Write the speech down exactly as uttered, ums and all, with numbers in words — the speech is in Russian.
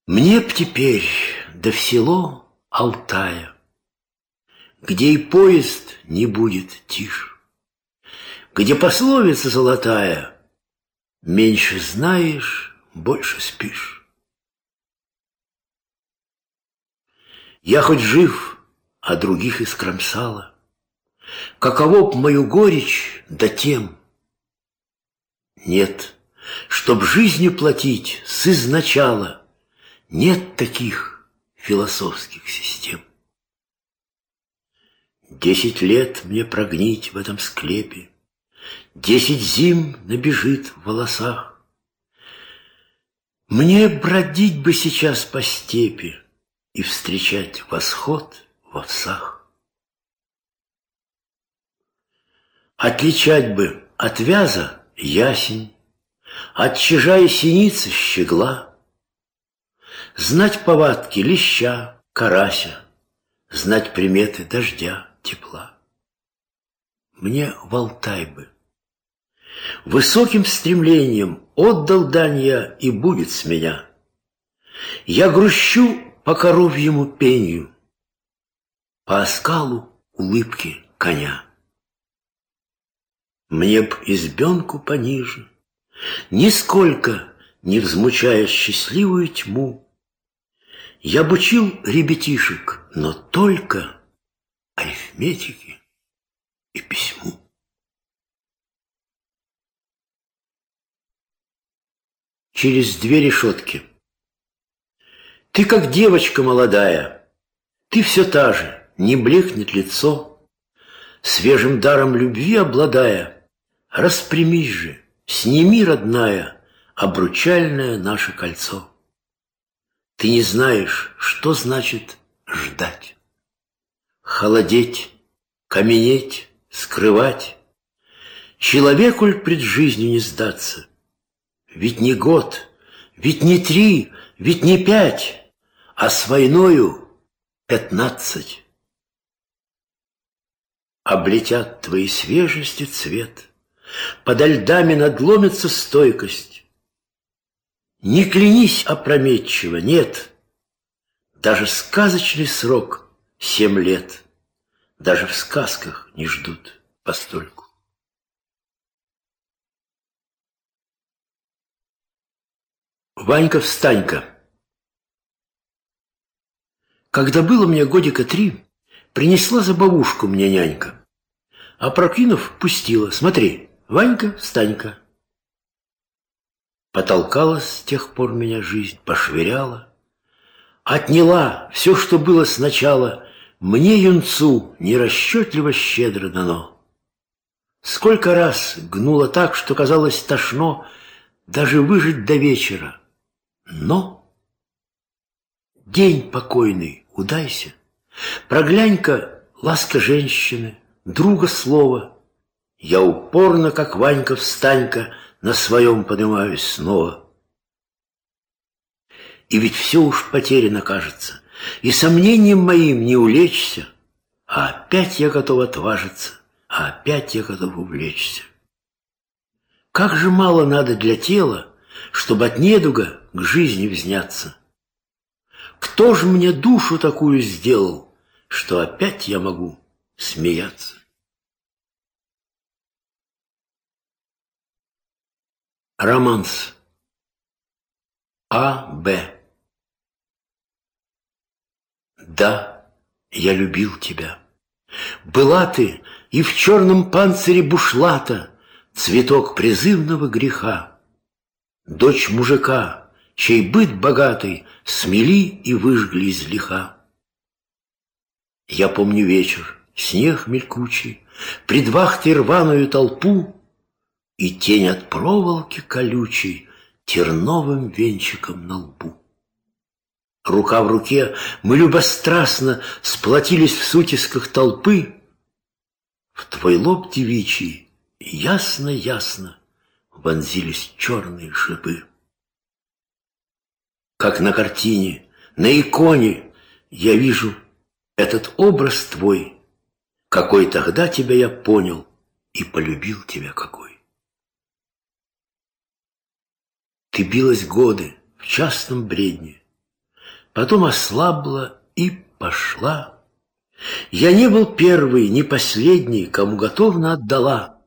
Мне б теперь да в село Алтая, где и поезд не будет тишь, где пословица золотая: меньше знаешь, больше спишь. Я хоть жив, а других искромсала, каково б мою горечь, да тем нет, чтоб жизнью платить с изначала. Нет таких философских систем. Десять лет мне прогнить в этом склепе, десять зим набежит в волосах. Мне бродить бы сейчас по степи и встречать восход в овсах. Отличать бы от вяза ясень, от чижа и синицы щегла, знать повадки леща, карася, знать приметы дождя, тепла. Мне в Алтай бы. Высоким стремлением отдал дань я, и будет с меня. Я грущу по коровьему пенью, по оскалу улыбки коня. Мне б избенку пониже, нисколько не взмучая счастливую тьму. Я б учил ребятишек, но только арифметике и письму. Через две решетки. Ты как девочка молодая, ты все та же, не блекнет лицо. Свежим даром любви обладая, распрямись же, сними, родная, обручальное наше кольцо. Ты не знаешь, что значит ждать. Холодеть, каменеть, скрывать. Человеку ль пред жизнью не сдаться? Ведь не год, ведь не три, ведь не пять, а с войною пятнадцать. Облетят твои свежести цвет, подо льдами надломится стойкость. Не клянись опрометчиво, нет, даже сказочный срок — семь лет, даже в сказках не ждут постольку. Ванька-встанька. Когда было мне годика три, принесла за бабушку мне нянька, а прокинув, пустила: смотри, Ванька-встанька. Потолкала с тех пор меня жизнь, пошвыряла, отняла все, что было сначала. Мне, юнцу, нерасчетливо щедро дано. Сколько раз гнула так, что казалось тошно даже выжить до вечера. Но день покойный удайся, проглянь-ка ласка женщины, друга слова. Я упорно, как Ванька-встанька, на своем поднимаюсь снова. И ведь все уж потеряно, кажется, и сомнением моим не улечься, а опять я готов отважиться, а опять я готов увлечься. Как же мало надо для тела, чтобы от недуга к жизни взняться. Кто ж мне душу такую сделал, что опять я могу смеяться? Романс. А. Б. Да, я любил тебя. Была ты и в черном панцире бушлата, цветок призывного греха. Дочь мужика, чей быт богатый смели и выжгли из лиха. Я помню вечер, снег мелькучий, пред вахтой рваную толпу, и тень от проволоки колючей терновым венчиком на лбу. Рука в руке мы любострастно сплотились в сутисках толпы. В твой лоб девичий ясно-ясно вонзились черные шипы. Как на картине, на иконе я вижу этот образ твой, какой тогда тебя я понял и полюбил тебя какой. Ты билась годы в частном бредне, потом ослабла и пошла. Я не был первый, не последний, кому готовно отдала.